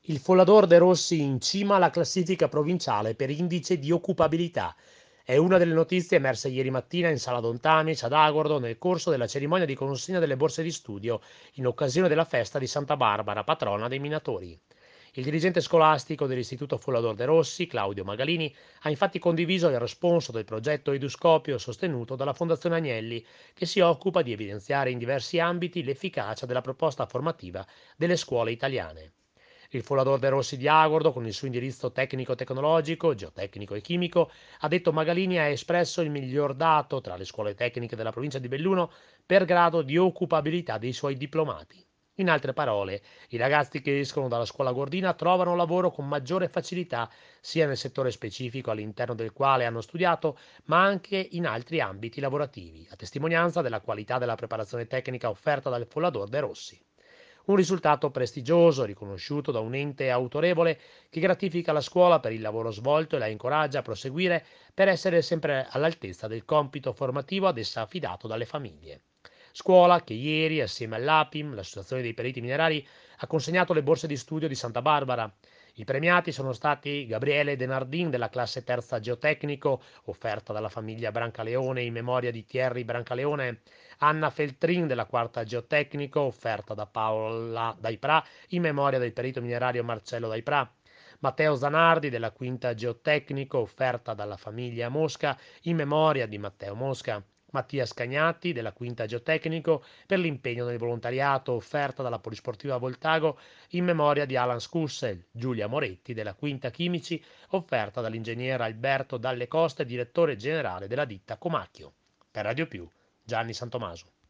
Il Follador de Rossi in cima alla classifica provinciale per indice di occupabilità. È una delle notizie emerse ieri mattina in Sala Dontamic ad Agordo nel corso della cerimonia di consegna delle borse di studio in occasione della festa di Santa Barbara, patrona dei minatori. Il dirigente scolastico dell'Istituto Follador de Rossi, Claudio Magalini, ha infatti condiviso il responso del progetto Eduscopio sostenuto dalla Fondazione Agnelli, che si occupa di evidenziare in diversi ambiti l'efficacia della proposta formativa delle scuole italiane. Il Follador de Rossi di Agordo, con il suo indirizzo tecnico-tecnologico, geotecnico e chimico, ha detto Magalini ha espresso il miglior dato tra le scuole tecniche della provincia di Belluno per grado di occupabilità dei suoi diplomati. In altre parole, i ragazzi che escono dalla scuola gordina trovano lavoro con maggiore facilità sia nel settore specifico all'interno del quale hanno studiato, ma anche in altri ambiti lavorativi, a testimonianza della qualità della preparazione tecnica offerta dal Follador de Rossi. Un risultato prestigioso, riconosciuto da un ente autorevole che gratifica la scuola per il lavoro svolto e la incoraggia a proseguire per essere sempre all'altezza del compito formativo ad essa affidato dalle famiglie. Scuola che ieri, assieme all'APIM, l'Associazione dei Periti Minerari, ha consegnato le borse di studio di Santa Barbara. I premiati sono stati Gabriele Denardin della classe terza geotecnico, offerta dalla famiglia Brancaleone in memoria di Thierry Brancaleone, Anna Feltrin della quarta geotecnico, offerta da Paola Daipra in memoria del perito minerario Marcello Daipra, Matteo Zanardi della quinta geotecnico, offerta dalla famiglia Mosca in memoria di Matteo Mosca, Mattia Scagnati della quinta geotecnico per l'impegno nel volontariato, offerta dalla Polisportiva Voltago in memoria di Alan Scussel, Giulia Moretti della quinta chimici, offerta dall'ingegnere Alberto Dalle Coste, direttore generale della ditta Comacchio. Per Radio Più, Gianni Santomaso.